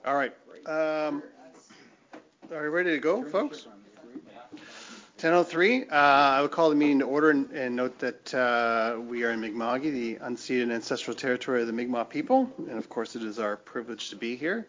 All right. Are you ready to go, folks? 10:03. I will call the meeting to order and note that we are in Mi'kma'ki, the unceded ancestral territory of the Mi'kmaq people, and of course it is our privilege to be here.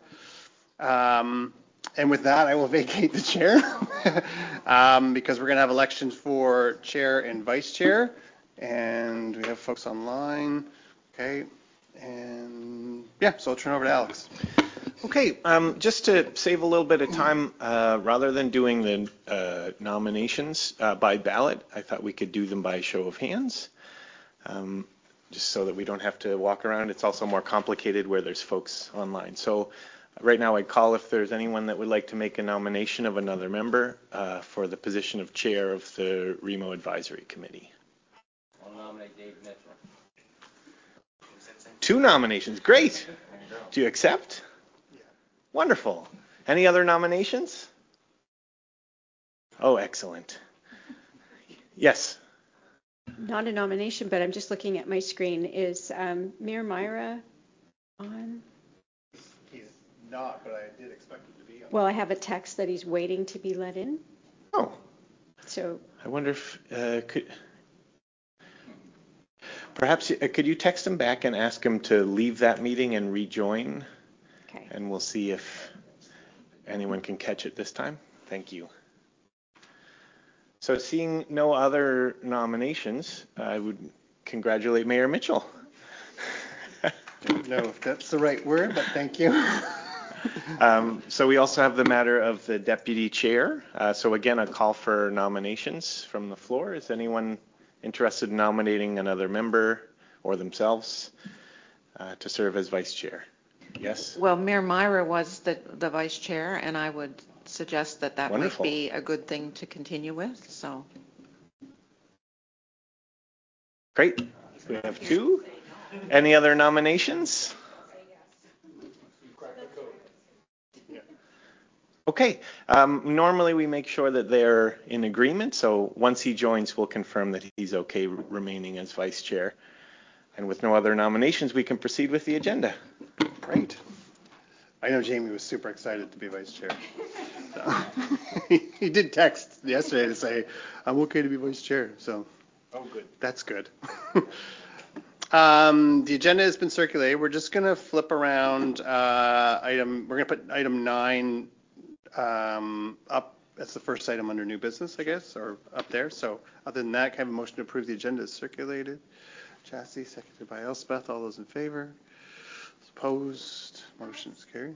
And with that, I will vacate the chair because we're going to have elections for chair and vice chair, and we have folks online. Okay, and yeah, so I'll turn over to Alex. Okay, just to save a little bit of time, rather than doing the nominations by ballot, I thought we could do them by show of hands, just so that we don't have to walk around. It's also more complicated where there's folks online. So right now I'd call if there's anyone that would like to make a nomination of another member for the position of chair of the REMO Advisory Committee. I'll nominate Dave Mitchell. 2 nominations, great. Do you accept? Wonderful. Any other nominations? Oh, excellent. Yes. Not a nomination, but I'm just looking at my screen. Is Mayor Myra on? He's not, but I did expect him to be on. Well, I have a text that he's waiting to be let in. Oh. So. I wonder if perhaps could you text him back and ask him to leave that meeting and rejoin? Okay. And we'll see if anyone can catch it this time. Thank you. So seeing no other nominations, I would congratulate Mayor Mitchell. Don't know if that's the right word, but thank you. So we also have the matter of the deputy chair. So again, a call for nominations from the floor. Is anyone interested in nominating another member or themselves to serve as vice chair? Yes? Well, Mayor Myra was the vice chair, and I would suggest that Wonderful. might be a good thing to continue with. So. Great. We have 2. Any other nominations? Okay. Normally we make sure that they're in agreement. So once he joins, we'll confirm that he's okay remaining as vice chair. And with no other nominations, we can proceed with the agenda. Great. I know Jamie was super excited to be vice chair. So, he did text yesterday to say, I'm okay to be vice chair. So, oh, good. That's good. The agenda has been circulated. We're just going to flip around we're going to put item 9 up. That's the first item under new business, I guess, or up there. So other than that, can I have a motion to approve the agenda is circulated? Chastity, seconded by Elspeth. All those in favor? Opposed? Motion is carried.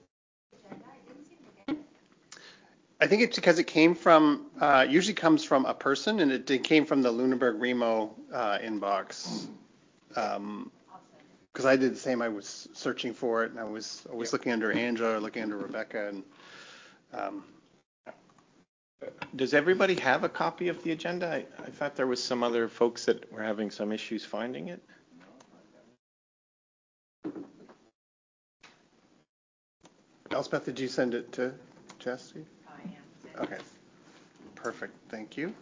I think it's because it came from, usually comes from a person, and it came from the Lunenburg Remo inbox. Because I did the same. I was searching for it, and I was always looking under Angela or looking under Rebecca. And does everybody have a copy of the agenda? I thought there was some other folks that were having some issues finding it. Elspeth, did you send it to Chastity? Okay, perfect. Thank you.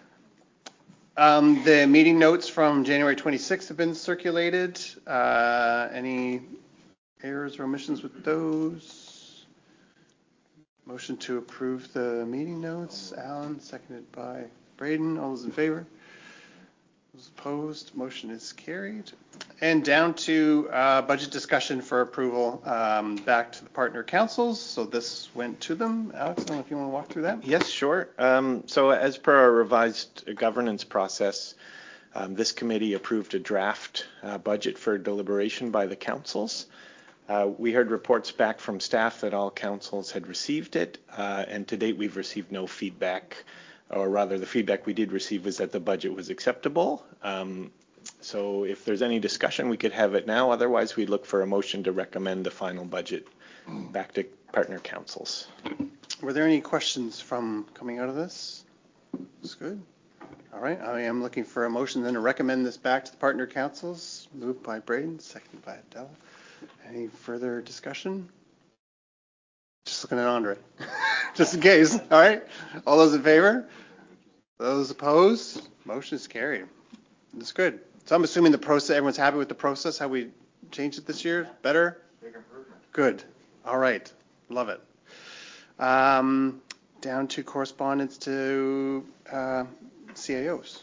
The meeting notes from January 26th have been circulated. Any errors or omissions with those? Motion to approve the meeting notes. Alan, seconded by Braden. All those in favor? Those opposed? Motion is carried. And down to budget discussion for approval back to the partner councils. So this went to them. Alex, I don't know if you want to walk through that. Yes, sure. So as per our revised governance process, this committee approved a draft budget for deliberation by the councils. We heard reports back from staff that all councils had received it, and to date we've received no feedback, or rather the feedback we did receive was that the budget was acceptable. So if there's any discussion, we could have it now. Otherwise, we'd look for a motion to recommend the final budget back to partner councils. Were there any questions from coming out of this? That's good. All right, I am looking for a motion then to recommend this back to the partner councils. Moved by Braden, seconded by Adela. Any further discussion? Just looking at Andre, just in case. All right, all those in favor? Those opposed? Motion is carried. That's good. So I'm assuming the process, everyone's happy with the process, how we changed it this year? Better? Big improvement. Good. All right. Love it. Down to correspondence to CAOs.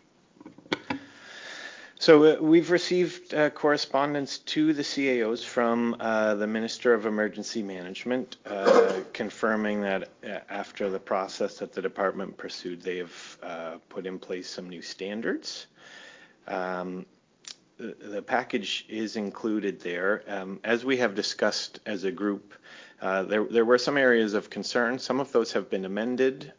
So we've received correspondence to the CAOs from the Minister of Emergency Management confirming that after the process that the department pursued, they have put in place some new standards. The package is included there. As we have discussed as a group, there were some areas of concern. Some of those have been amended.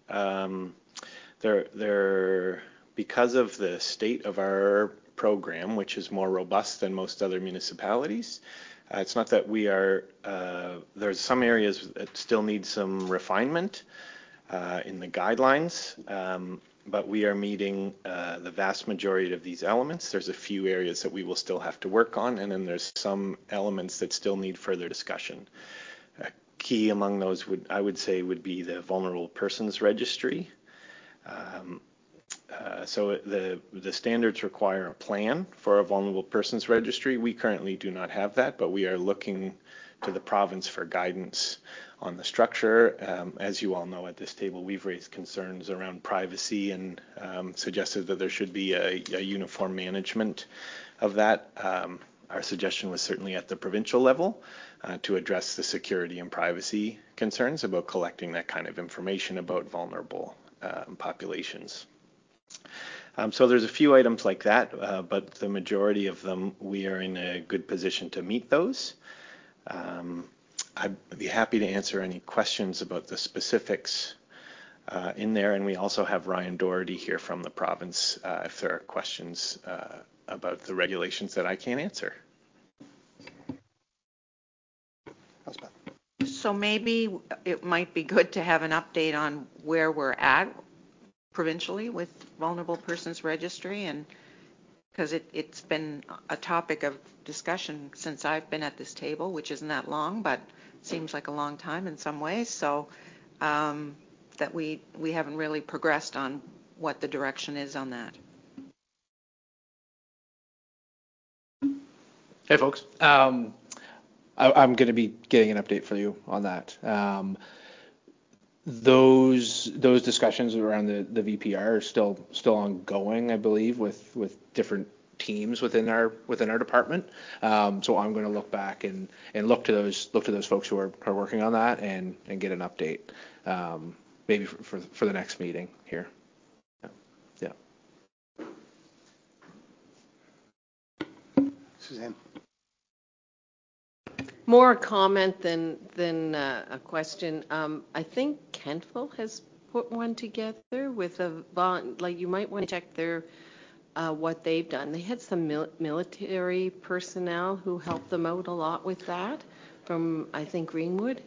Because of the state of our program, which is more robust than most other municipalities. It's not that we are, there's some areas that still need some refinement in the guidelines, but we are meeting the vast majority of these elements. There's a few areas that we will still have to work on, and then there's some elements that still need further discussion. Key among those I would say would be the Vulnerable Persons Registry. So the standards require a plan for a vulnerable persons registry. We currently do not have that, but we are looking to the province for guidance on the structure. As you all know at this table, we've raised concerns around privacy and suggested that there should be a uniform management of that. Our suggestion was certainly at the provincial level to address the security and privacy concerns about collecting that kind of information about vulnerable populations. So there's a few items like that, but the majority of them, we are in a good position to meet those. I'd be happy to answer any questions about the specifics in there, and we also have Ryan Doherty here from the province if there are questions about the regulations that I can't answer. So maybe it might be good to have an update on where we're at provincially with Vulnerable Persons Registry, and because it's been a topic of discussion since I've been at this table, which isn't that long, but seems like a long time in some ways. So that we haven't really progressed on what the direction is on that. Hey folks, I'm going to be getting an update for you on that. Those discussions around the VPR are still ongoing, I believe, with different teams within our department. So I'm going to look back and look to those folks who are working on that and get an update, maybe for the next meeting here. Yeah. Suzanne. More a comment than a question. I think Kentville has put one together with you might want to check their what they've done. They had some military personnel who helped them out a lot with that from, I think, Greenwood.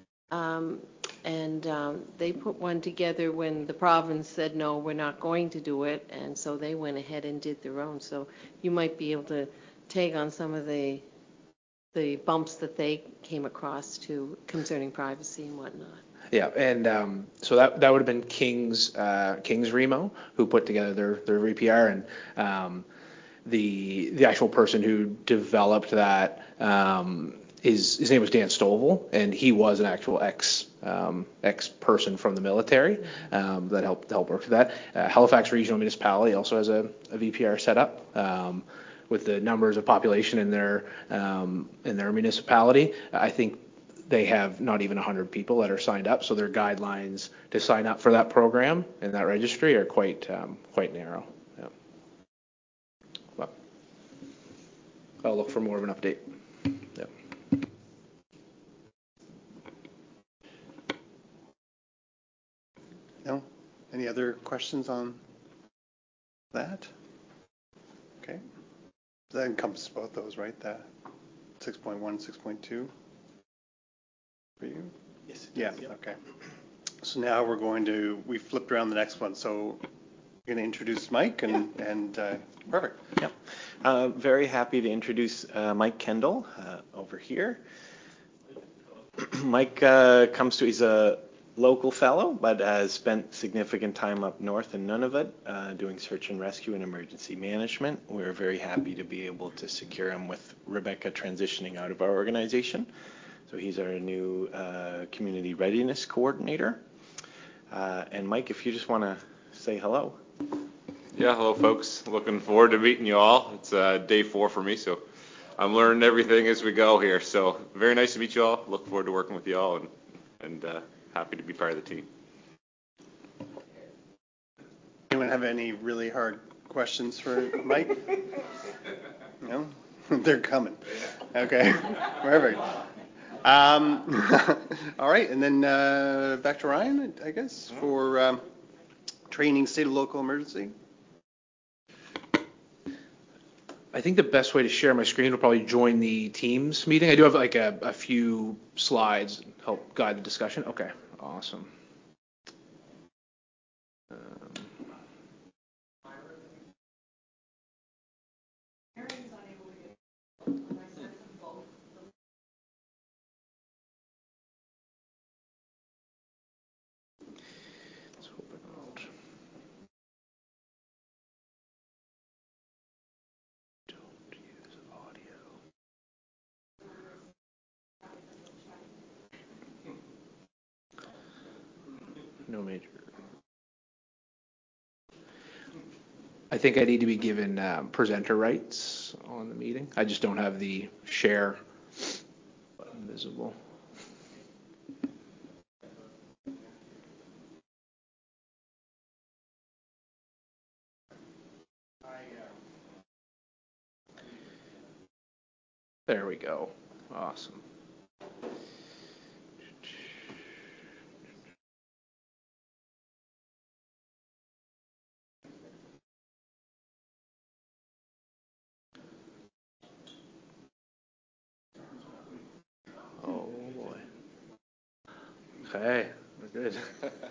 And they put one together when the province said, no, we're not going to do it. And so they went ahead and did their own. So you might be able to take on some of the bumps that they came across to concerning privacy and whatnot. Yeah, and so that would have been King's Remo who put together their VPR, and the actual person who developed that, his name was Dan Stovall, and he was an actual ex person from the military that helped work with that. Halifax Regional Municipality also has a VPR set up. With the numbers of population in their municipality, I think they have not even 100 people that are signed up. So their guidelines to sign up for that program and that registry are quite narrow. Yeah. Well, I'll look for more of an update. Yeah. No? Any other questions on that? Okay. That encompasses both those, right? The 6.1 and 6.2 for you? Yes. Yeah, Yep. okay. So now we flipped around the next one. So you're going to introduce Mike and perfect. Yep. Very happy to introduce Mike Kendall over here. Mike he's a local fellow, but has spent significant time up north in Nunavut doing search and rescue and emergency management. We're very happy to be able to secure him with Rebecca transitioning out of our organization. So he's our new community readiness coordinator. And Mike, if you just want to say hello. Yeah, hello folks. Looking forward to meeting you all. It's day 4 for me, so I'm learning everything as we go here. So very nice to meet you all. Look forward to working with you all, and happy to be part of the team. Anyone have any really hard questions for Mike? No? They're coming. Okay, perfect. All right, and then back to Ryan, I guess, for training state of local emergency. I think the best way to share my screen would probably join the Teams meeting. I do have like a few slides to help guide the discussion. Okay, awesome. Let's open out. Don't use audio. No major. I think I need to be given presenter rights on the meeting. I just don't have the share button visible. There we go. Awesome. Oh boy. Okay, we're good.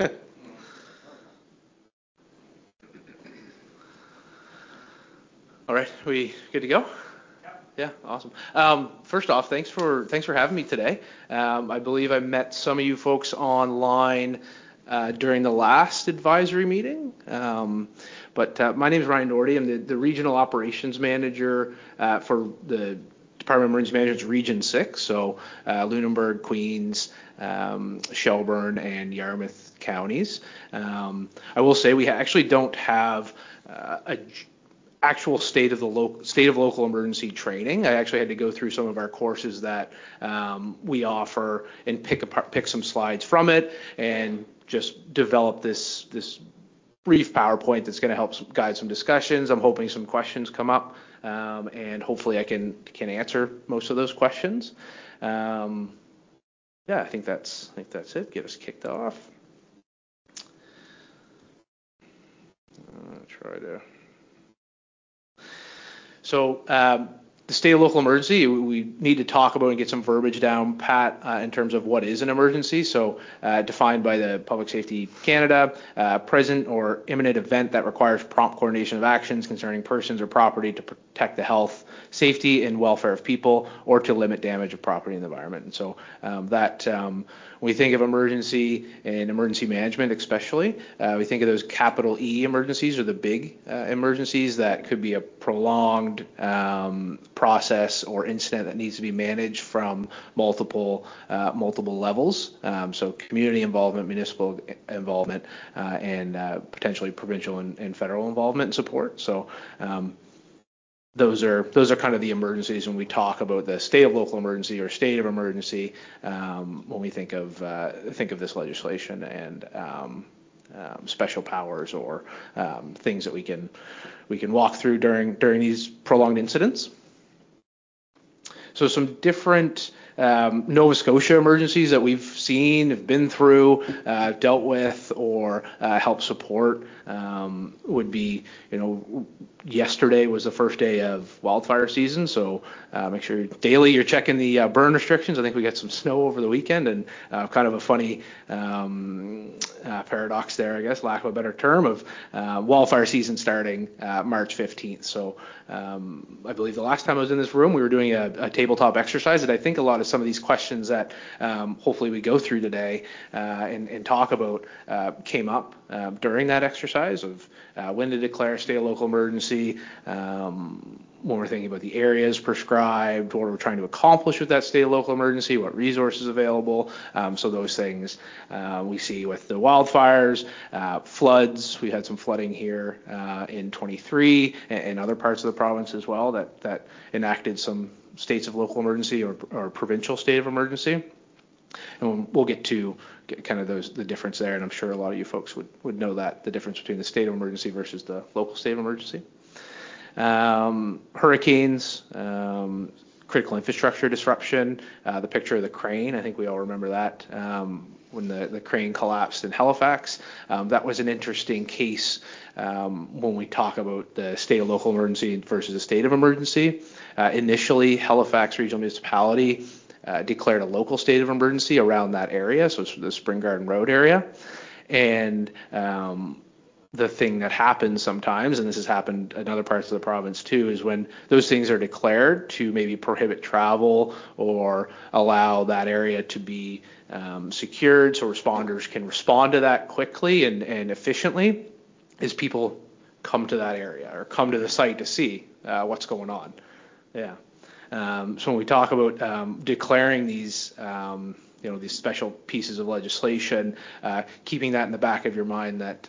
All right, we good to go? Yeah, awesome. First off, thanks for having me today. I believe I met some of you folks online during the last advisory meeting. But my name is Ryan Doherty. I'm the regional operations manager for the Department of Emergency Management's Region 6, so Lunenburg, Queens, Shelburne, and Yarmouth counties. I will say we actually don't have a actual state of local emergency training. I actually had to go through some of our courses that we offer and pick some slides from it and just develop this brief PowerPoint that's going to help guide some discussions. I'm hoping some questions come up, and hopefully I can answer most of those questions. Yeah, I think that's it. Get us kicked off. Try to. So the state of local emergency, we need to talk about and get some verbiage down pat in terms of what is an emergency. So defined by the Public Safety Canada, present or imminent event that requires prompt coordination of actions concerning persons or property to protect the health, safety, and welfare of people, or to limit damage of property and the environment. And so when we think of emergency and emergency management especially, we think of those capital E emergencies or the big emergencies that could be a prolonged process or incident that needs to be managed from multiple levels. So community involvement, municipal involvement, and potentially provincial and federal involvement and support. So those are kind of the emergencies when we talk about the state of local emergency or state of emergency when we think of this legislation and special powers or things that we can walk through during these prolonged incidents. So some different Nova Scotia emergencies that we've seen, have been through, dealt with, or helped support would be, yesterday was the first day of wildfire season, so make sure daily you're checking the burn restrictions. I think we got some snow over the weekend, and kind of a funny paradox there, I guess, lack of a better term, of wildfire season starting March 15th. So I believe the last time I was in this room, we were doing a tabletop exercise that I think a lot of lot of some of these questions that hopefully we go through today and talk about came up during that exercise of when to declare a state of local emergency, when we're thinking about the areas prescribed, what we're trying to accomplish with that state of local emergency, what resources available. So those things we see with the wildfires, floods. We had some flooding here in 23 and other parts of the province as well that enacted some states of local emergency or provincial state of emergency. And we'll get to kind of the difference there, and I'm sure a lot of you folks would know that, the difference between the state of emergency versus the local state of emergency. Hurricanes, critical infrastructure disruption, the picture of the crane, I think we all remember that, when the crane collapsed in Halifax. That was an interesting case when we talk about the state of local emergency versus a state of emergency. Initially, Halifax Regional Municipality declared a local state of emergency around that area, so it's the Spring Garden Road area. And the thing that happens sometimes, and this has happened in other parts of the province too, is when those things are declared to maybe prohibit travel or allow that area to be secured so responders can respond to that quickly and efficiently, is people come to that area or come to the site to see what's going on. Yeah. So when we talk about declaring these these special pieces of legislation, keeping that in the back of your mind that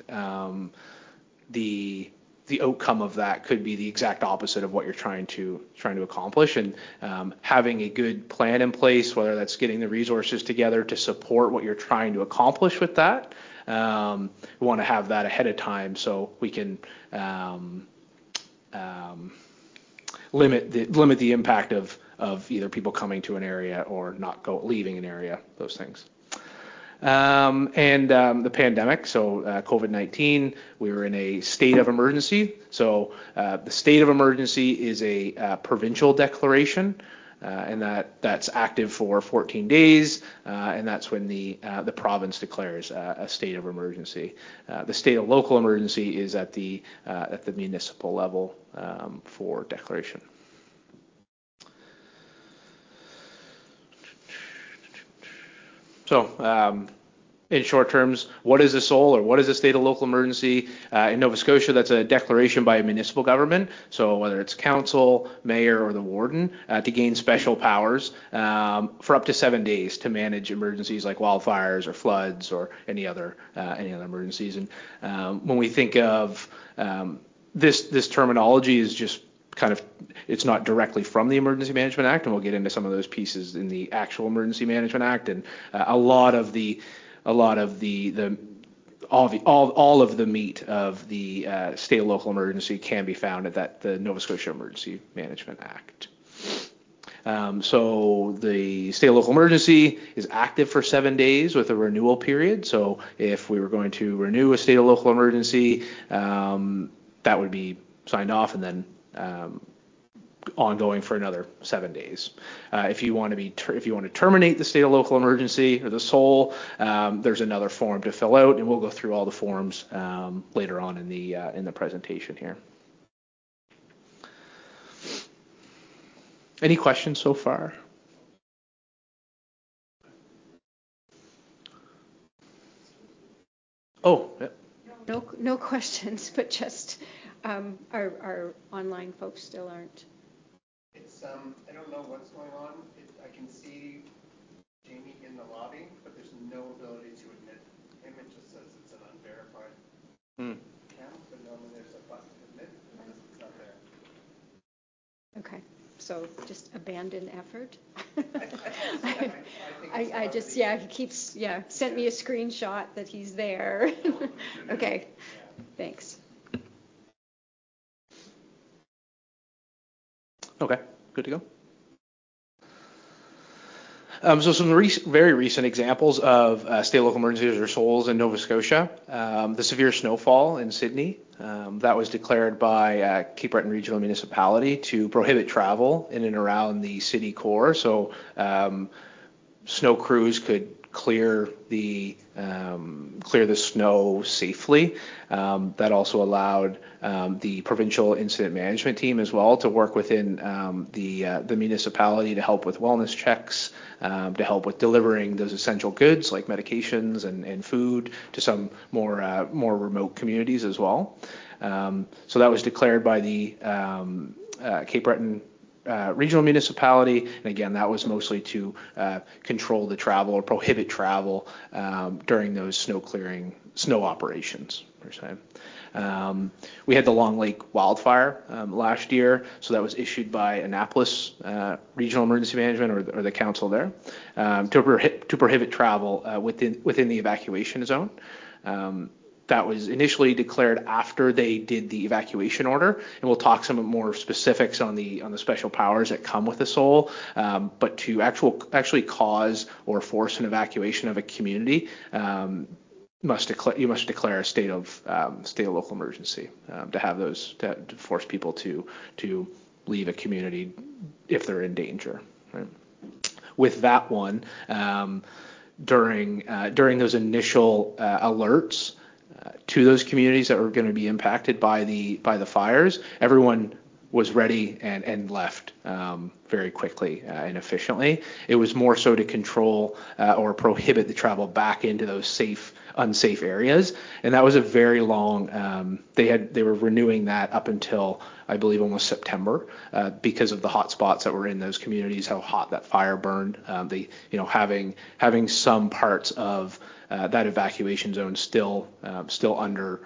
the outcome of that could be the exact opposite of what you're trying to accomplish, and having a good plan in place, whether that's getting the resources together to support what you're trying to accomplish with that. We want to have that ahead of time so we can limit the impact of either people coming to an area or leaving an area, those things. And the pandemic, so COVID-19, we were in a state of emergency. So the state of emergency is a provincial declaration, and that's active for 14 days, and that's when the province declares a state of emergency. The state of local emergency is at the municipal level for declaration. So, in short terms, what is a SOL, or what is a state of local emergency? In Nova Scotia, that's a declaration by a municipal government, so whether it's council, mayor, or the warden, to gain special powers for up to 7 days to manage emergencies like wildfires or floods or any other emergencies. And when we think of this terminology is just kind of, it's not directly from the Emergency Management Act, and we'll get into some of those pieces in the actual Emergency Management Act. And all of the meat of the state and local emergency can be found at the Nova Scotia Emergency Management Act. So the state and local emergency is active for 7 days with a renewal period. So if we were going to renew a state and local emergency, that would be signed off and then ongoing for another 7 days. If you want to terminate the state of local emergency or the SOL, there's another form to fill out, and we'll go through all the forms later on in the presentation here. Any questions so far? Oh, yeah. No questions, but just our online folks still aren't. It's I don't know what's going on. I can see Jamie in the lobby, but there's no ability to admit him. It just says it's an unverified account, but normally there's a button to admit, and it's not there. Okay, so just abandon effort. I just he keeps sent me a screenshot that he's there. Okay, thanks. Okay, good to go. So some very recent examples of state and local emergencies or SOLs in Nova Scotia. The severe snowfall in Sydney, that was declared by Cape Breton Regional Municipality to prohibit travel in and around the city core. So snow crews could clear the clear the snow safely. That also allowed the provincial incident management team as well to work within the municipality to help with wellness checks, to help with delivering those essential goods like medications and food to some more remote communities as well. So that was declared by the Cape Breton regional municipality, and again, that was mostly to control the travel or prohibit travel during those snow operations, per se. We had the Long Lake wildfire last year, so that was issued by Annapolis Regional Emergency Management or the council there to prohibit travel within the evacuation zone. That was initially declared after they did the evacuation order, and we'll talk some more specifics on the special powers that come with the SOL. But to actually cause or force an evacuation of a community, you must declare a state of local emergency to have those to force people to leave a community if they're in danger. Right? With that one, during those initial alerts to those communities that were going to be impacted by the fires, everyone was ready and left very quickly and efficiently. It was more so to control or prohibit the travel back into those unsafe areas, and that was a very long. They were renewing that up until I believe almost September because of the hot spots that were in those communities, how hot that fire burned. Having some parts of that evacuation zone still under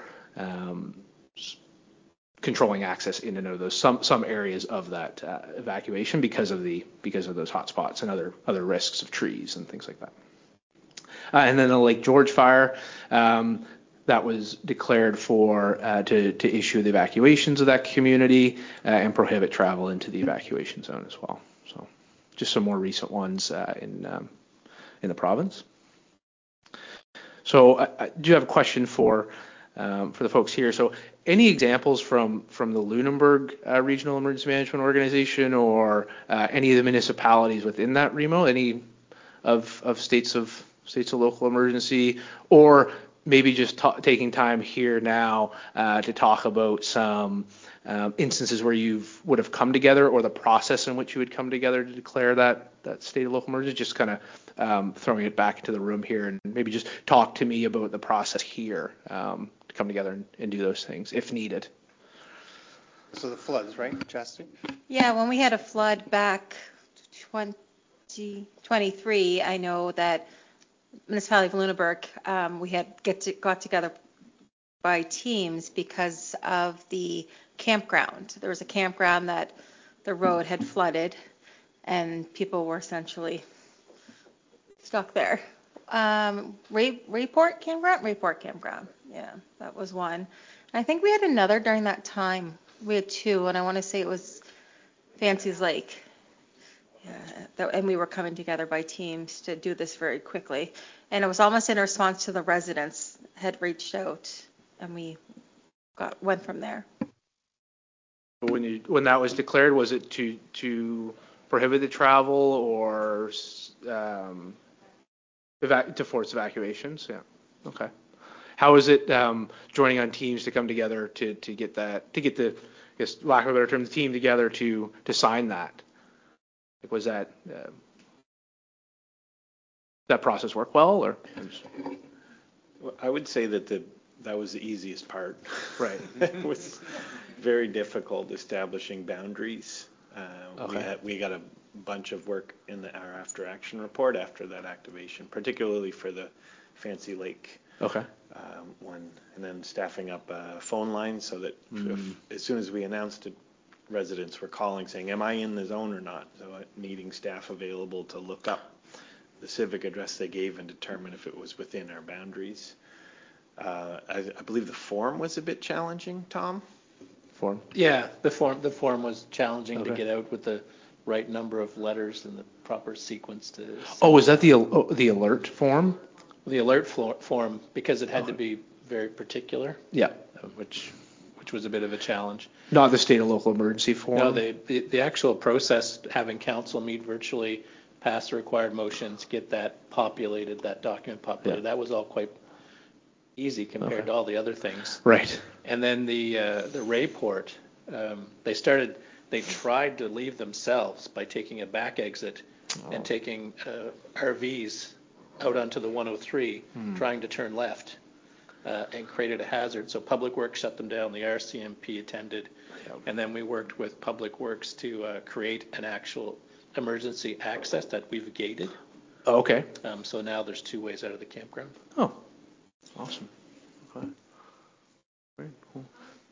controlling access in and out of those some areas of that evacuation because of those hot spots and other risks of trees and things like that. And then the Lake George fire, that was declared to issue the evacuations of that community and prohibit travel into the evacuation zone as well. So just some more recent ones in the province. So I do have a question for the folks here. So any examples from the Lunenburg Regional Emergency Management Organization or any of the municipalities within that REMO, any of states of local emergency, or maybe just taking time here now to talk about some instances where you would have come together or the process in which you would come together to declare that state of local emergency, just kind of throwing it back into the room here, and maybe just talk to me about the process here to come together and do those things if needed. So the floods, right, Chastity? Yeah, when we had a flood back 2023, I know that municipality of Lunenburg, we had got together by teams because of the campground. There was a campground that the road had flooded, and people were essentially stuck there. Rayport Campground. Yeah, that was one. And I think we had another during that time. We had two, and I want to say it was Fancy's Lake. Yeah, and we were coming together by teams to do this very quickly. And it was almost in response to the residents had reached out, and we went from there. When that was declared, was it to prohibit the travel or to force evacuations? Yeah. Okay. How is it joining on teams to come together to get the, I guess, lack of a better term, the team together to sign that? Like, was that process work well, or? I would say that that was the easiest part. Right. It was very difficult establishing boundaries. Okay. We got a bunch of work in our after action report after that activation, particularly for the Fancy Lake one, and then staffing up a phone line so that as soon as we announced it, residents were calling saying, am I in the zone or not? So needing staff available to look up the civic address they gave and determine if it was within our boundaries. I believe the form was a bit challenging, Tom? Form? Yeah, the form was challenging to get out with the right number of letters and the proper sequence to. Oh, was that the alert form? The alert form, because it had to be very particular. Yeah. Which was a bit of a challenge. Not the state of local emergency form? No, the actual process, having council meet virtually pass the required motions, get that populated, that document populated. Yeah. That was all quite easy compared to all the other things. Right. And then the Rayport, they tried to leave themselves by taking a back exit and taking RVs out onto the 103, trying to turn left, and created a hazard. So Public Works shut them down. The RCMP attended, and then we worked with Public Works to create an actual emergency access that we've gated. Oh, okay. So now there's 2 ways out of the campground. Oh, awesome. Okay. Very cool.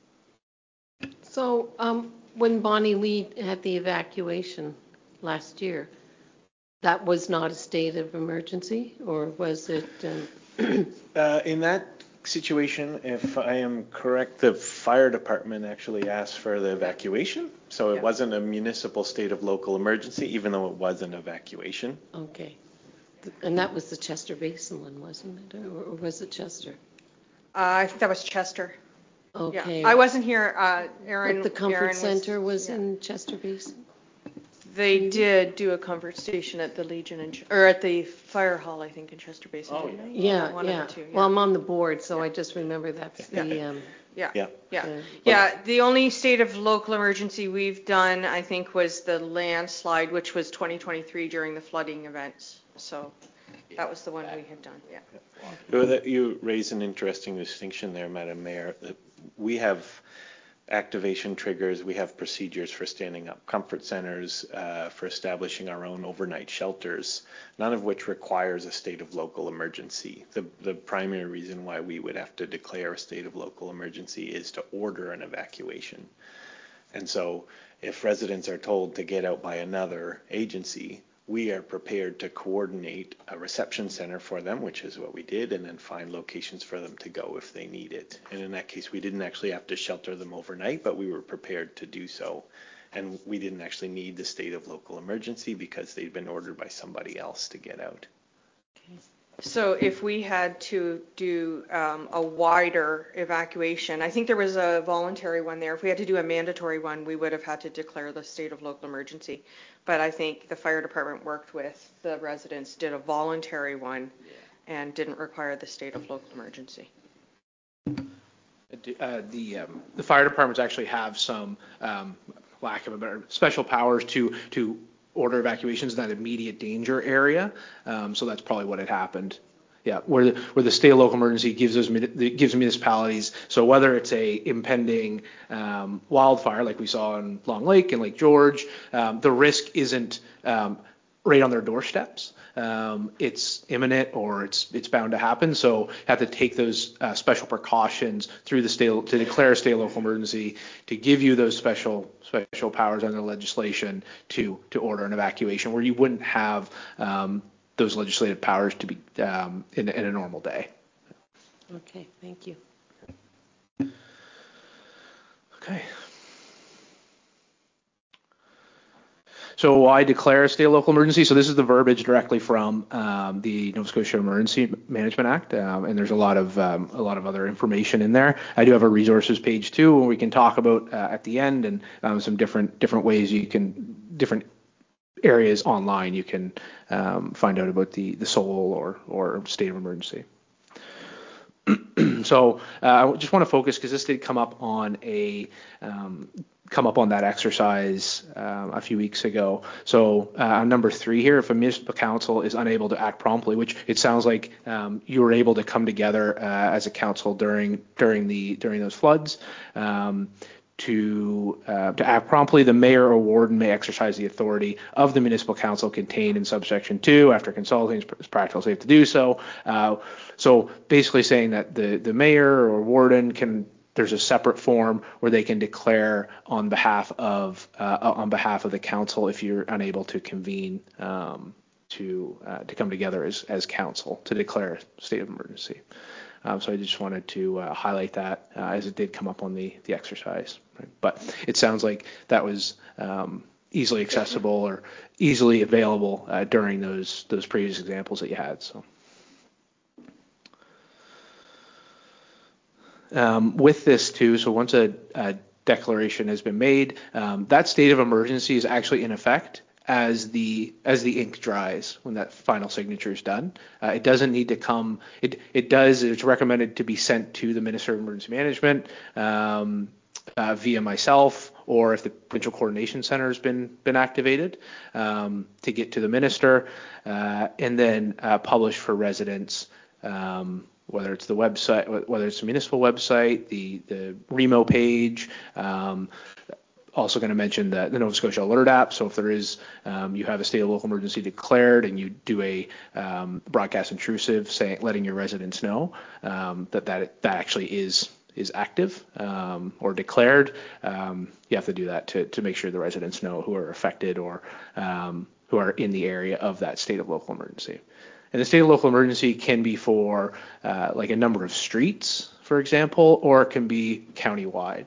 So when Bonnie Lee had the evacuation last year, that was not a state of emergency, or was it? In that situation, if I am correct, the fire department actually asked for the evacuation. So it wasn't a municipal state of local emergency, even though it was an evacuation. Okay. And that was the Chester Basin one, wasn't it? Or was it Chester? I think that was Chester. Okay. Yeah. I wasn't here. Aaron. But the comfort Aaron center was in Chester Basin? They did do a comfort station at the Legion or at the fire hall, I think, in Chester Basin. Oh, didn't they? yeah. One of the two, Well, I'm on the board, so I just remember that's the. Yeah. The only state of local emergency we've done, I think, was the landslide, which was 2023 during the flooding events. So that was the one we had done. Yeah. You raise an interesting distinction there, Madam Mayor. We have activation triggers, we have procedures for standing up comfort centers, for establishing our own overnight shelters, none of which requires a state of local emergency. The primary reason why we would have to declare a state of local emergency is to order an evacuation. And so if residents are told to get out by another agency, we are prepared to coordinate a reception center for them, which is what we did, and then find locations for them to go if they need it. And in that case, we didn't actually have to shelter them overnight, but we were prepared to do so. And we didn't actually need the state of local emergency because they'd been ordered by somebody else to get out. So if we had to do a wider evacuation, I think there was a voluntary one there. If we had to do a mandatory one, we would have had to declare the state of local emergency. But I think the fire department worked with the residents, did a voluntary one, and didn't require the state of local emergency. The fire departments actually have some, lack of a better, special powers to order evacuations in that immediate danger area. So that's probably what had happened. Yeah, where the state of local emergency gives municipalities. So whether it's a impending wildfire like we saw in Long Lake and Lake George, the risk isn't right on their doorsteps. It's imminent or it's bound to happen. So have to take those special precautions through the state to declare a state of local emergency, to give you those special powers under legislation to order an evacuation where you wouldn't have those legislative powers to be in a normal day. Okay, thank you. Okay. So why declare a state of local emergency? So this is the verbiage directly from the Nova Scotia Emergency Management Act, and there's a lot of other information in there. I do have a resources page too, where we can talk about at the end, and some different ways you can different areas online you can find out about the SOL or state of emergency. So I just want to focus because this did come up on that exercise a few weeks ago. So on number 3 here, if a municipal council is unable to act promptly, which it sounds like you were able to come together as a council during those floods. To act promptly, the mayor or warden may exercise the authority of the municipal council contained in subsection 2 after consulting it's practical safe to do so. So basically saying that the mayor or warden there's a separate form where they can declare on behalf of the council if you're unable to convene to come together as council to declare a state of emergency. So I just wanted to highlight that as it did come up on the exercise. Right? But it sounds like that was easily accessible or easily available during those previous examples that you had. So with this too, so once a declaration has been made, that state of emergency is actually in effect as the ink dries when that final signature is done. It doesn't need to come. It's recommended to be sent to the Minister of Emergency Management via myself, or if the Provincial Coordination Center has been activated, to get to the minister, and then published for residents. Whether it's the website, whether it's the municipal website, the Remo page. Also going to mention the Nova Scotia Alert app. So if there is, you have a state of local emergency declared and you do a broadcast intrusive, letting your residents know that actually is active or declared, you have to do that to make sure the residents know who are affected or who are in the area of that state of local emergency. And the state of local emergency can be for like a number of streets, for example, or it can be countywide.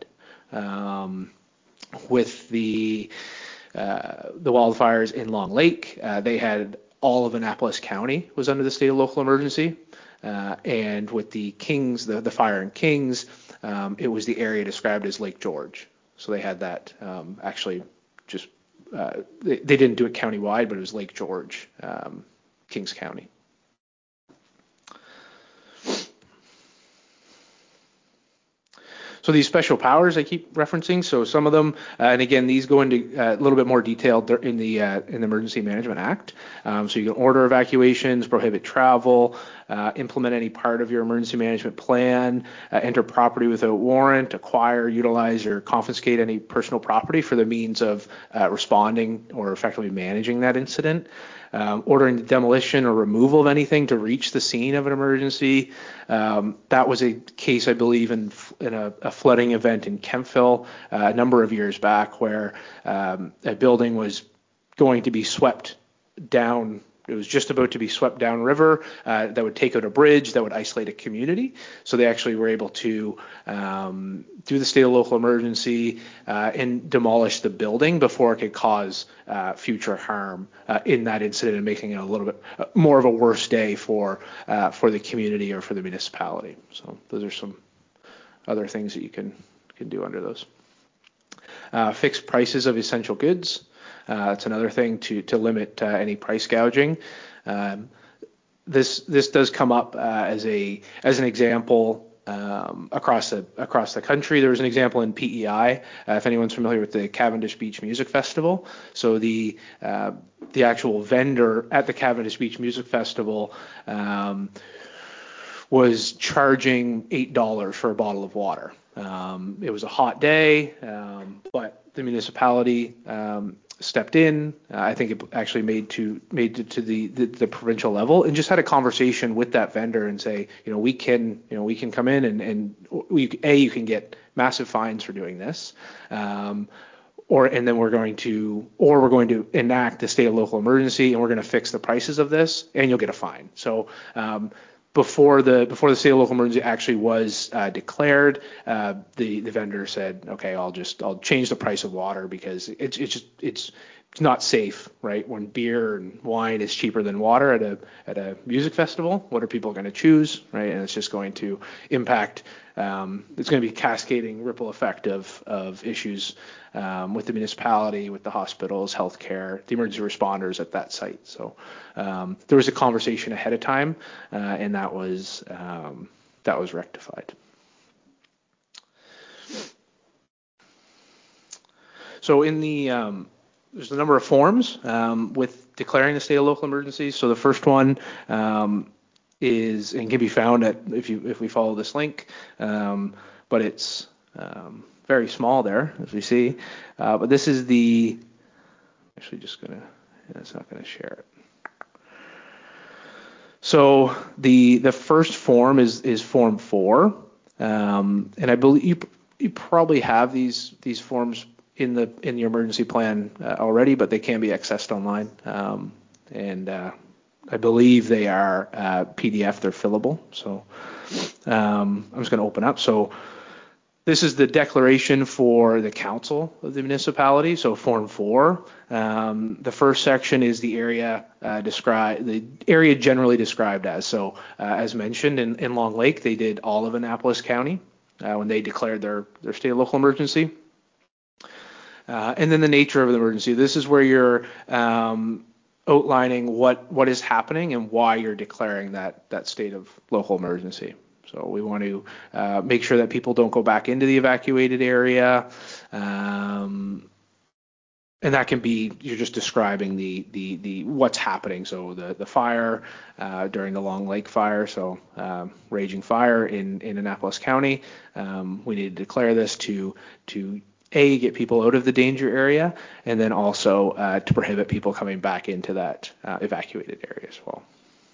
With the wildfires in Long Lake, they had all of Annapolis County was under the state of local emergency. And with the Kings, the fire in Kings, it was the area described as Lake George. So they had that actually just, they didn't do it countywide, but it was Lake George, Kings County. So these special powers I keep referencing, so some of them, and again, these go into a little bit more detail in the Emergency Management Act. So you can order evacuations, prohibit travel, implement any part of your emergency management plan, enter property without warrant, acquire, utilize, or confiscate any personal property for the means of responding or effectively managing that incident. Ordering the demolition or removal of anything to reach the scene of an emergency. That was a case, I believe, in a flooding event in Kemptville a number of years back, where a building was going to be swept down. It was just about to be swept downriver that would take out a bridge that would isolate a community. So they actually were able to do the state of local emergency and demolish the building before it could cause future harm in that incident, and making it a little bit more of a worse day for the community or for the municipality. So those are some other things that you can do under those. Fixed prices of essential goods. That's another thing to limit any price gouging. This does come up as an example across the country. There was an example in PEI, if anyone's familiar with the Cavendish Beach Music Festival. So the actual vendor at the Cavendish Beach Music Festival was charging $8 for a bottle of water. It was a hot day, but the municipality stepped in. I think it actually made it to the provincial level, and just had a conversation with that vendor and say, we can come in and you can get massive fines for doing this, or we're going to enact the state of local emergency, and we're going to fix the prices of this, and you'll get a fine. So before the state of local emergency actually was declared, the vendor said, okay, I'll change the price of water, because it's not safe, right? When beer and wine is cheaper than water at a music festival, what are people going to choose, right? And it's just going to impact. It's going to be a cascading ripple effect of issues with the municipality, with the hospitals, healthcare, the emergency responders at that site. So there was a conversation ahead of time, and that was rectified. So in there's a number of forms with declaring the state of local emergency. So the first one is, and can be found if we follow this link, but it's very small there, as we see. But this is it's not gonna share it. So the first form is Form 4, and I believe you probably have these forms in the emergency plan already, but they can be accessed online, and I believe they are PDF. They're fillable. So I'm just going to open up. So this is the declaration for the council of the municipality. So Form 4. The first section is the area generally described as. So as mentioned in Long Lake, they did all of Annapolis County when they declared their state of local emergency. And then the nature of the emergency. This is where you're outlining what is happening and why you're declaring that state of local emergency. So we want to make sure that people don't go back into the evacuated area. And that can be, you're just describing the what's happening. So the fire during the Long Lake fire, so raging fire in Annapolis County. We need to declare this to get people out of the danger area, and then also to prohibit people coming back into that evacuated area as well.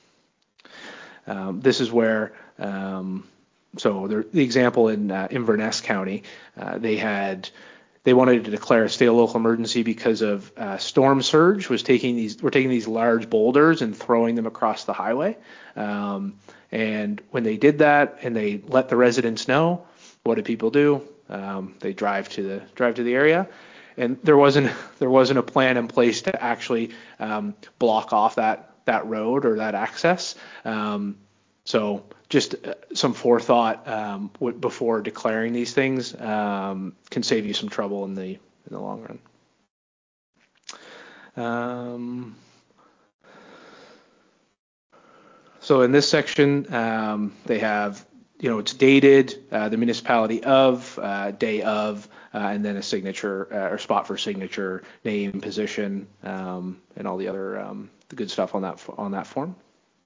This is where, the example in Inverness County, they wanted to declare a state of local emergency because of storm surge were taking these large boulders and throwing them across the highway. And when they did that and they let the residents know, what did people do? They drive to the area, and there wasn't a plan in place to actually block off that road or that access. So just some forethought before declaring these things can save you some trouble in the long run. So in this section, they have, it's dated, the municipality of, day of, and then a signature or spot for signature, name, position, and all the other the good stuff on that form.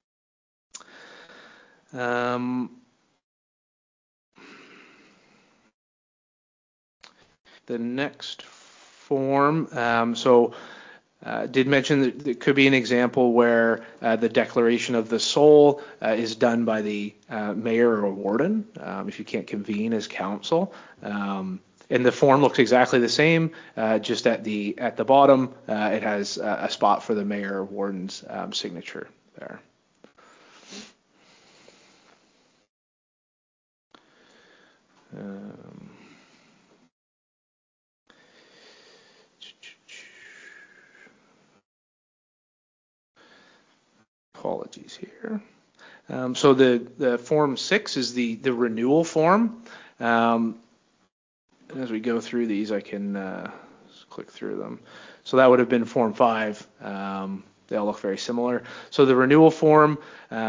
The next form, did mention that it could be an example where the declaration of the sole is done by the mayor or warden if you can't convene as council. And the form looks exactly the same, just at the bottom it has a spot for the mayor or warden's signature there. Apologies here. So the form 6 is the renewal form. And as we go through these, I can just click through them. So that would have been form 5. They all look very similar. So the renewal form,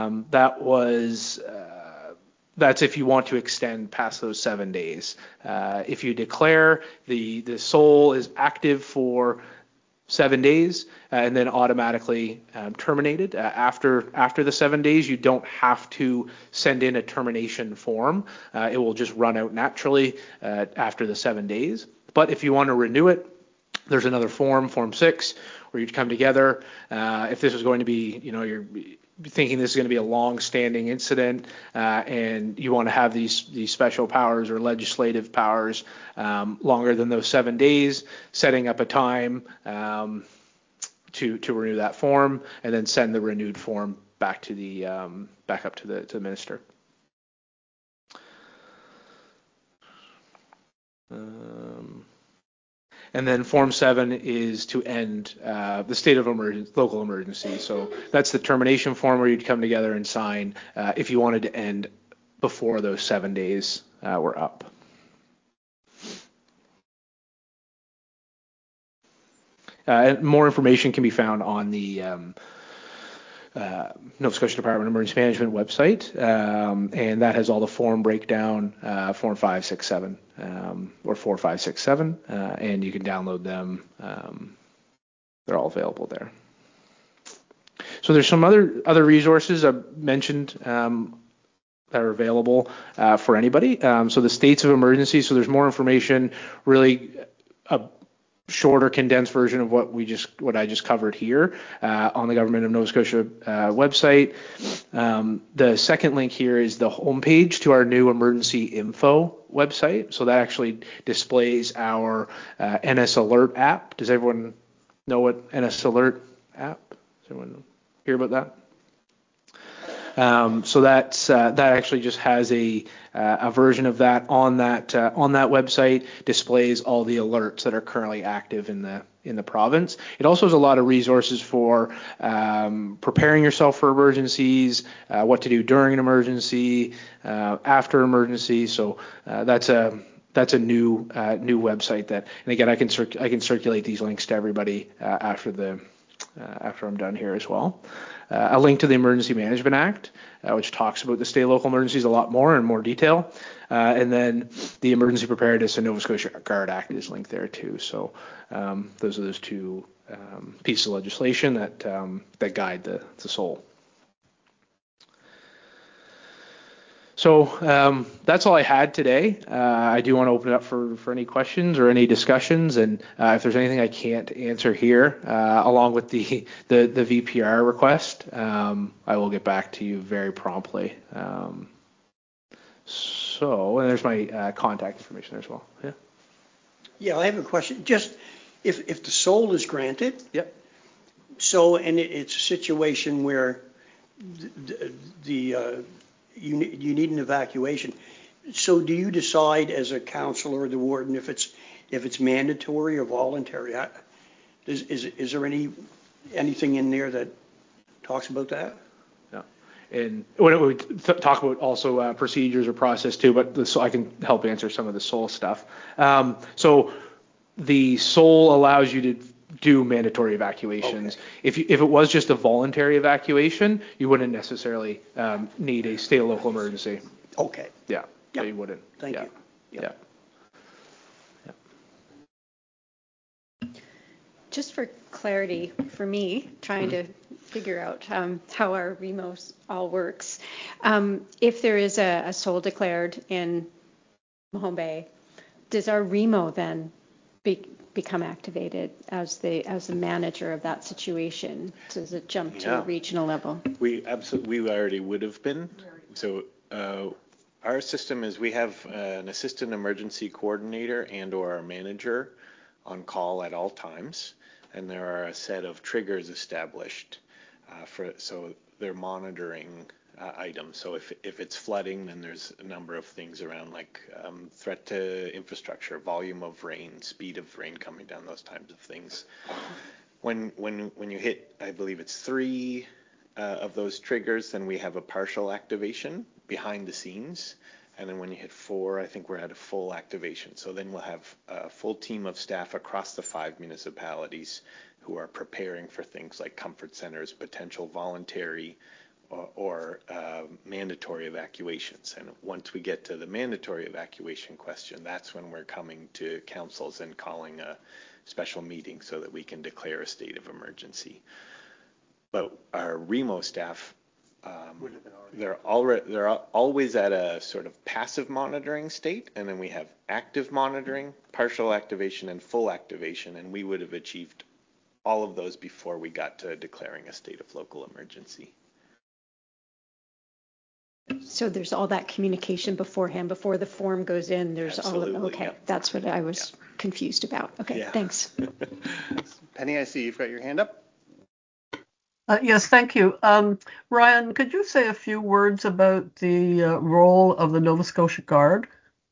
that's if you want to extend past those 7 days. If you declare the sole is active for 7 days and then automatically terminated after the 7 days, you don't have to send in a termination form. It will just run out naturally after the 7 days. But if you want to renew it, there's another form 6, where you'd come together. If this is going to be, you're thinking this is going to be a long-standing incident, and you want to have these special powers or legislative powers longer than those 7 days, setting up a time to renew that form, and then send the renewed form back up to the minister. And then Form 7 is to end the state of local emergency. So that's the termination form where you'd come together and sign if you wanted to end before those 7 days were up. More information can be found on the Nova Scotia Department of Emergency Management website, and that has all the form breakdown, Form 5, 6, 7, or 4, 5, 6, 7, and you can download them. They're all available there. So there's some other resources I've mentioned that are available for anybody. So the states of emergency. So there's more information, really a shorter, condensed version of what I just covered here on the Government of Nova Scotia website. The second link here is the homepage to our new emergency info website. So that actually displays our NS Alert app. Does everyone know what NS Alert app? Does everyone hear about that? So that actually just has a version of that on that website, displays all the alerts that are currently active in the province. It also has a lot of resources for preparing yourself for emergencies, what to do during an emergency, after emergency. So that's that's a new website that, and again, I can circulate these links to everybody after I'm done here as well. A link to the Emergency Management Act, which talks about the state and local emergencies a lot more in more detail. And then the Emergency Preparedness and Nova Scotia Guard Act is linked there too. So those are those two pieces of legislation that guide the SOL. So that's all I had today. I do want to open it up for any questions or any discussions, and if there's anything I can't answer here, along with the VPR request, I will get back to you very promptly. And there's my contact information there as well. Yeah. Yeah, I have a question. Just if the SOL is granted. Yep. So, and it's a situation where you need an evacuation. So do you decide as a council or the warden if it's mandatory or voluntary? Is there anything in there that talks about that? Yeah. And when we talk about also procedures or process too, but I can help answer some of the SOL stuff. So the SOL allows you to do mandatory evacuations. Okay. If it was just a voluntary evacuation, you wouldn't necessarily need a state or local emergency. Okay. Yeah. Yep. So you wouldn't. Thank you. Yep. Yeah. Just for clarity, for me, trying to figure out how our REMOS all works. If there is a SOL declared in Mahone Bay, does our REMO then become activated as the manager of that situation? Does it jump to the regional level? We already would have been. So our system is we have an assistant emergency coordinator and or our manager on call at all times, and there are a set of triggers established so they're monitoring items. So if it's flooding, then there's a number of things around like threat to infrastructure, volume of rain, speed of rain coming down, those types of things. When you hit, I believe it's 3 of those triggers, then we have a partial activation behind the scenes. And then when you hit 4, I think we're at a full activation. So then we'll have a full team of staff across the 5 municipalities who are preparing for things like comfort centers, potential voluntary or mandatory evacuations. And once we get to the mandatory evacuation question, that's when we're coming to councils and calling a special meeting so that we can declare a state of emergency. But our REMO staff, they're always at a sort of passive monitoring state, and then we have active monitoring, partial activation, and full activation, and we would have achieved all of those before we got to declaring a state of local emergency. So there's all that communication beforehand, before the form goes in, there's Absolutely, all of, okay, yep. That's what I was confused about. Okay, thanks. Penny, I see you've got your hand up. Yes, thank you. Ryan, could you say a few words about the role of the Nova Scotia Guard?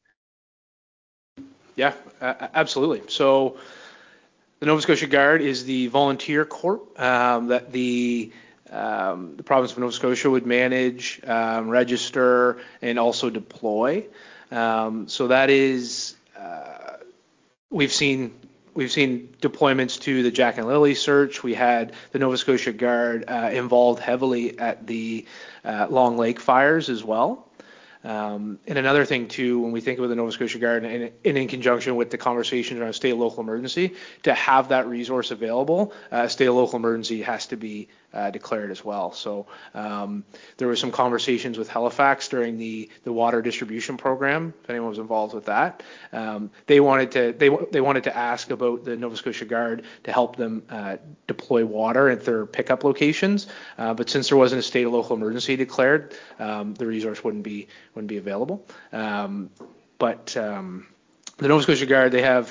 Yeah, absolutely. So the Nova Scotia Guard is the volunteer corps that the province of Nova Scotia would manage, register, and also deploy. So that is, we've seen deployments to the Jack and Lily search. We had the Nova Scotia Guard involved heavily at the Long Lake fires as well. And another thing too, when we think about the Nova Scotia Guard and in conjunction with the conversations around state and local emergency, to have that resource available, state and local emergency has to be declared as well. So there was some conversations with Halifax during the water distribution program, if anyone was involved with that. They wanted to ask about the Nova Scotia Guard to help them deploy water at their pickup locations, but since there wasn't a state or local emergency declared, the resource wouldn't be available. But the Nova Scotia Guard,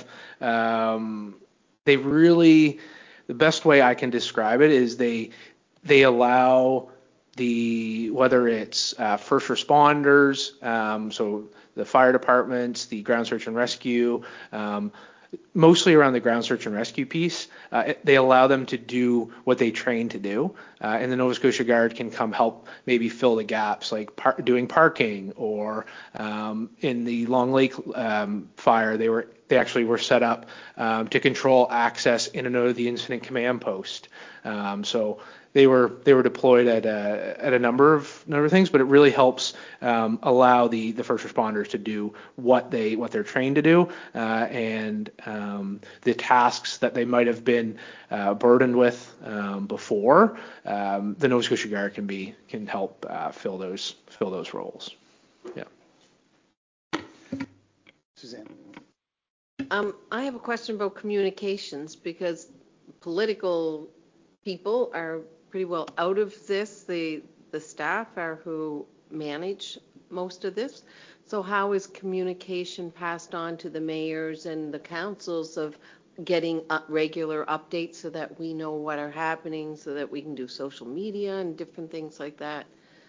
they really, the best way I can describe it is they allow whether it's first responders, so the fire departments, the ground search and rescue, mostly around the ground search and rescue piece. They allow them to do what they train to do, and the Nova Scotia Guard can come help maybe fill the gaps, like doing parking, or in the Long Lake fire, they actually were set up to control access in and out of the incident command post. So they were deployed at a number of things, but it really helps allow the first responders to do what they're trained to do, and the tasks that they might have been burdened with before. The Nova Scotia Guard can help fill those roles. Yeah. Suzanne. I have a question about communications, because political people are pretty well out of this. The staff are who manage most of this. So how is communication passed on to the mayors and the councils of getting regular updates so that we know what are happening, so that we can do social media and different things like that?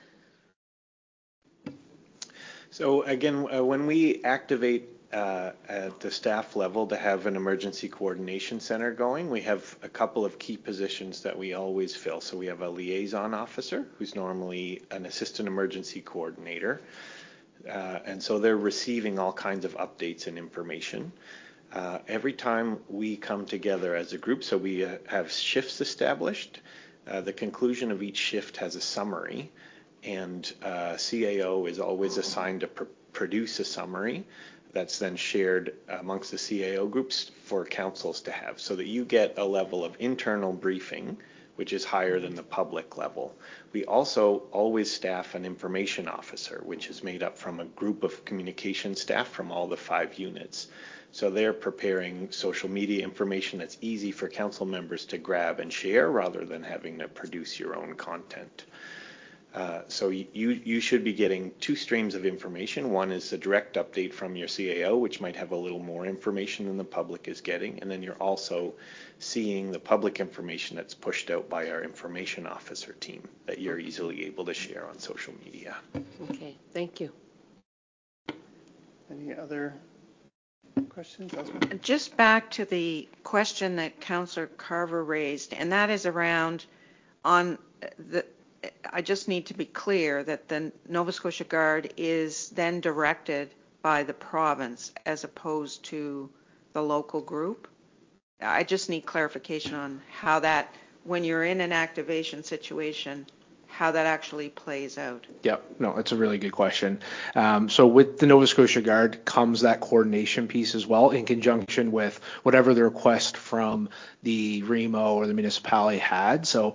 So again, when we activate at the staff level to have an emergency coordination center going, we have a couple of key positions that we always fill. So we have a liaison officer, who's normally an assistant emergency coordinator. And so they're receiving all kinds of updates and information. Every time we come together as a group, so we have shifts established. The conclusion of each shift has a summary, and CAO is always assigned to produce a summary that's then shared amongst the CAO groups for councils to have, so that you get a level of internal briefing, which is higher than the public level. We also always staff an information officer, which is made up from a group of communication staff from all the 5 units. So they're preparing social media information that's easy for council members to grab and share, rather than having to produce your own content. So you should be getting 2 streams of information. One is a direct update from your CAO, which might have a little more information than the public is getting. And then you're also seeing the public information that's pushed out by our information officer team that you're easily able to share on social media. Okay, thank you. Any other questions? Just back to the question that Councillor Carver raised, and that is around I just need to be clear that the Nova Scotia Guard is then directed by the province as opposed to the local group. I just need clarification on how that, when you're in an activation situation, how that actually plays out. Yeah, no, it's a really good question. So with the Nova Scotia Guard comes that coordination piece as well, in conjunction with whatever the request from the REMO or the municipality had. So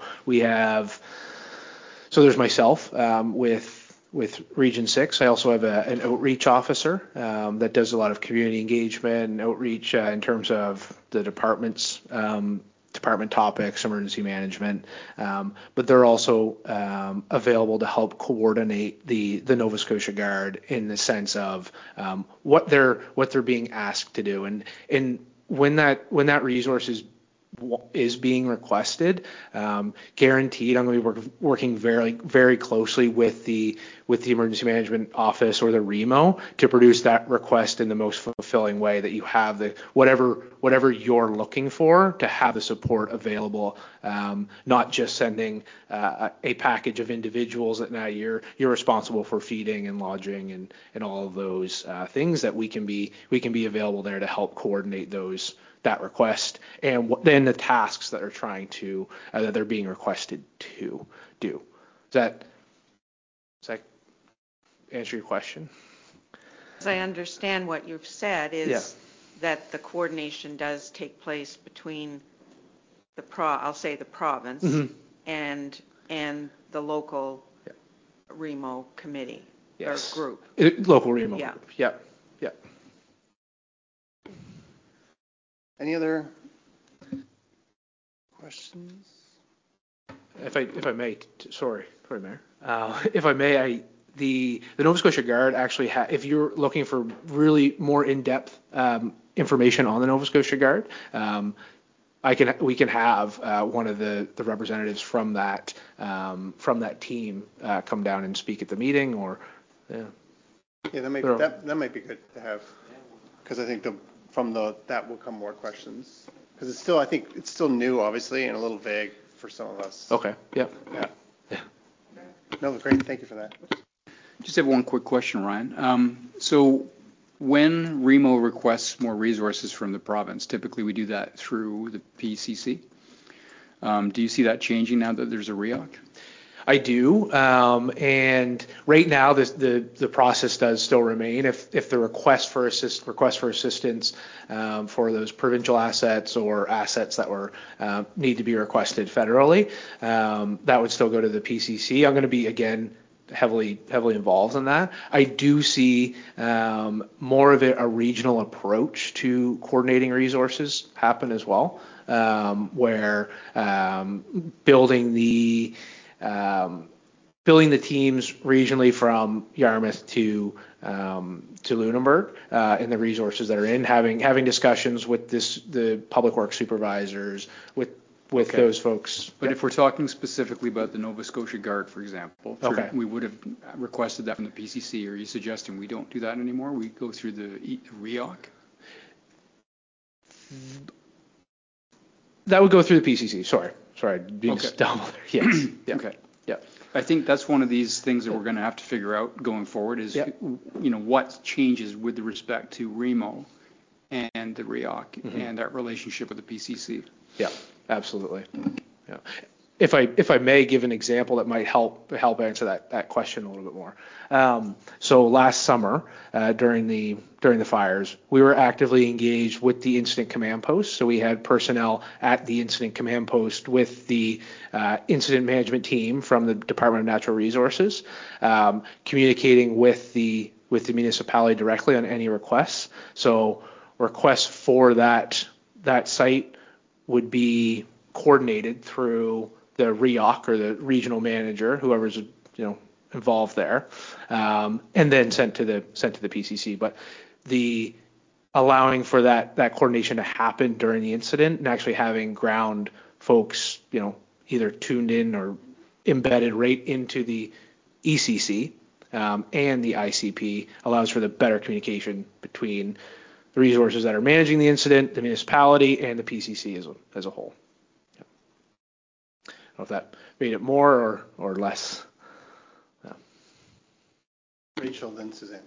there's myself with Region 6. I also have an outreach officer that does a lot of community engagement and outreach in terms of the department's department topics, emergency management, but they're also available to help coordinate the Nova Scotia Guard in the sense of what they're being asked to do, and when that resource is being requested, guaranteed I'm going to be working very, very closely with the emergency management office or the REMO to produce that request in the most fulfilling way, that you have the whatever you're looking for, to have the support available, not just sending a package of individuals that now you're responsible for feeding and lodging and all of those things, that we can be available there to help coordinate that request, and then the tasks that are that they're being requested to do. Does that answer your question? As I understand what you've said is that the coordination does take place between I'll say the province and the local REMO committee or group. Local REMO group. Yeah. Any other questions? If I may, sorry, Mayor. If I may, the Nova Scotia Guard actually if you're looking for really more in-depth information on the Nova Scotia Guard, we can have one of the representatives from that team come down and speak at the meeting, or that might be good to have, because I think from that will come more questions. Because it's still, I think, it's still new, obviously, and a little vague for some of us. Okay, yep. Yeah. Yeah. No, great, thank you for that. Just have one quick question, Ryan. So when Remo requests more resources from the province, typically we do that through the PCC. Do you see that changing now that there's a REOC? I do, and right now the process does still remain. If the request for assistance for those provincial assets or assets that were need to be requested federally, that would still go to the PCC. I'm going to be again heavily involved in that. I do see more of a regional approach to coordinating resources happen as well, where building the teams regionally from Yarmouth to Lunenburg and the resources that are in, having discussions with the public works supervisors, with okay. Those folks. But yep. If we're talking specifically about the Nova Scotia Guard, for example, okay. we would have requested that from the PCC. Are you suggesting we don't do that anymore? We go through the REOC? That would go through the PCC. Sorry, being okay. dumb. Yes. Yeah. Okay. Yeah. I think that's one of these things that we're going to have to figure out going forward is, what changes with respect to Remo and the REOC mm-hmm. and that relationship with the PCC. Yeah, absolutely. Yeah. If I may give an example that might help answer that question a little bit more. So last summer, during the fires, we were actively engaged with the incident command post. So we had personnel at the incident command post with the incident management team from the Department of Natural Resources, communicating with the municipality directly on any requests. So requests for that site would be coordinated through the REOC or the regional manager, whoever's involved there, and then sent to the PCC. But the allowing for that coordination to happen during the incident and actually having ground folks, either tuned in or embedded right into the ECC and the ICP allows for the better communication between the resources that are managing the incident, the municipality, and the PCC as a whole. I don't know if that made it more or less. Rachel, then Suzanne.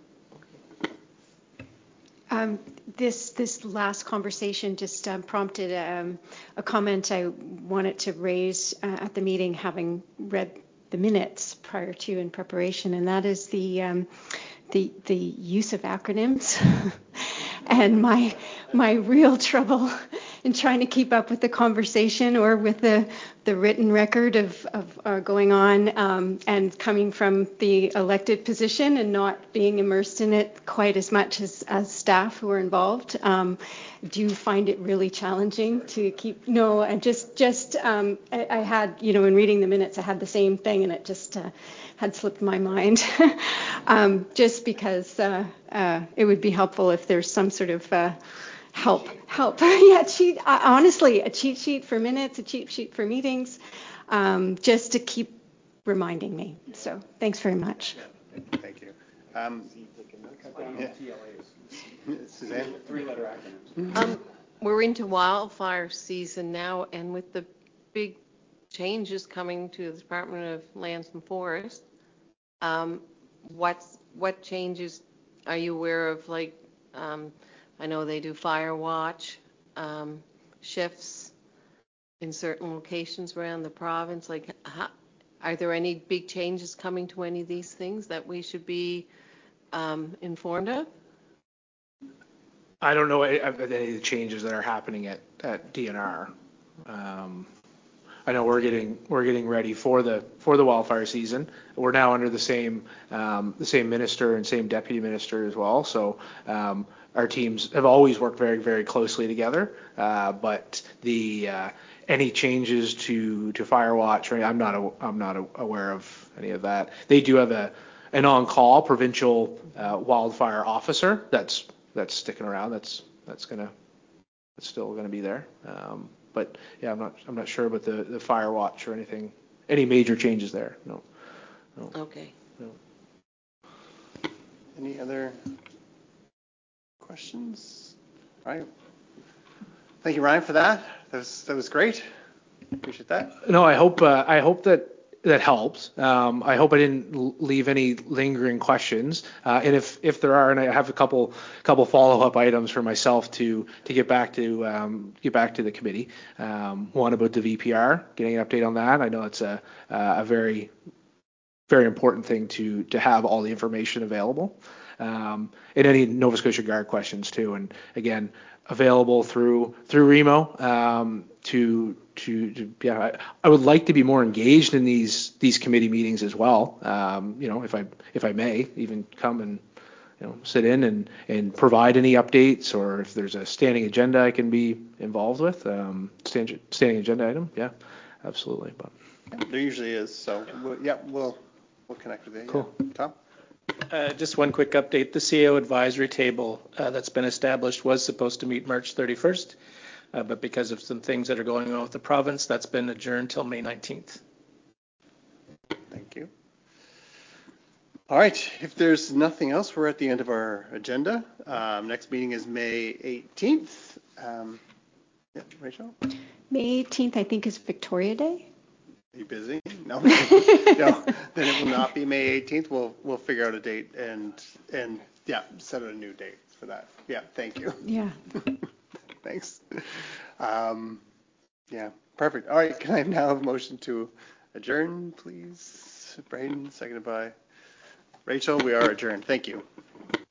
This last conversation just prompted a comment I wanted to raise at the meeting, having read the minutes prior to in preparation, and that is the use of acronyms and my real trouble in trying to keep up with the conversation or with the written record of going on, and coming from the elected position and not being immersed in it quite as much as staff who are involved. Do you find it really challenging to keep? No, I I had, in reading the minutes, I had the same thing, and it just had slipped my mind. Just because it would be helpful if there's some sort of help. Yeah, honestly, a cheat sheet for minutes, a cheat sheet for meetings, just to keep reminding me. So thanks very much. Yeah, thank you. Suzanne? 3-letter acronyms. We're into wildfire season now, and with the big changes coming to the Department of Lands and Forests, what changes are you aware of? Like, I know they do fire watch shifts in certain locations around the province. Like, are there any big changes coming to any of these things that we should be informed of? I don't know any of the changes that are happening at DNR. I know we're getting ready for the wildfire season. We're now under the same minister and same deputy minister as well. So our teams have always worked very, very closely together. But any changes to fire watch, I'm not aware of any of that. They do have an on-call provincial wildfire officer that's sticking around. That's still gonna be there. But yeah, I'm not sure about the fire watch or anything. Any major changes there? No. Okay. No. Any other questions? All right. Thank you, Ryan, for that. That was great. Appreciate that. No, I hope that helps. I hope I didn't leave any lingering questions. And if there are, and I have a couple follow-up items for myself to get back to the committee. One about the VPR, getting an update on that. I know it's a very, very important thing to have all the information available. And any Nova Scotia Guard questions too. And again, available through Remo I would like to be more engaged in these committee meetings as well. If I may even come and sit in and provide any updates, or if there's a standing agenda I can be involved with, standing agenda item. Yeah, absolutely. But there usually is. So we'll connect with you. Cool. Yeah. Tom? Just one quick update. The CEO advisory table that's been established was supposed to meet March 31st, but because of some things that are going on with the province, that's been adjourned till May 19th. Thank you. All right. If there's nothing else, we're at the end of our agenda. Next meeting is May 18th. Rachel? May 18th, I think, is Victoria Day. Are you busy? No. No. Then it will not be May 18th. We'll figure out a date and set a new date for that. Yeah. Thank you. Yeah. Thanks. Perfect. All right. Can I now have a motion to adjourn, please? Braden, seconded by Rachel. We are adjourned. Thank you.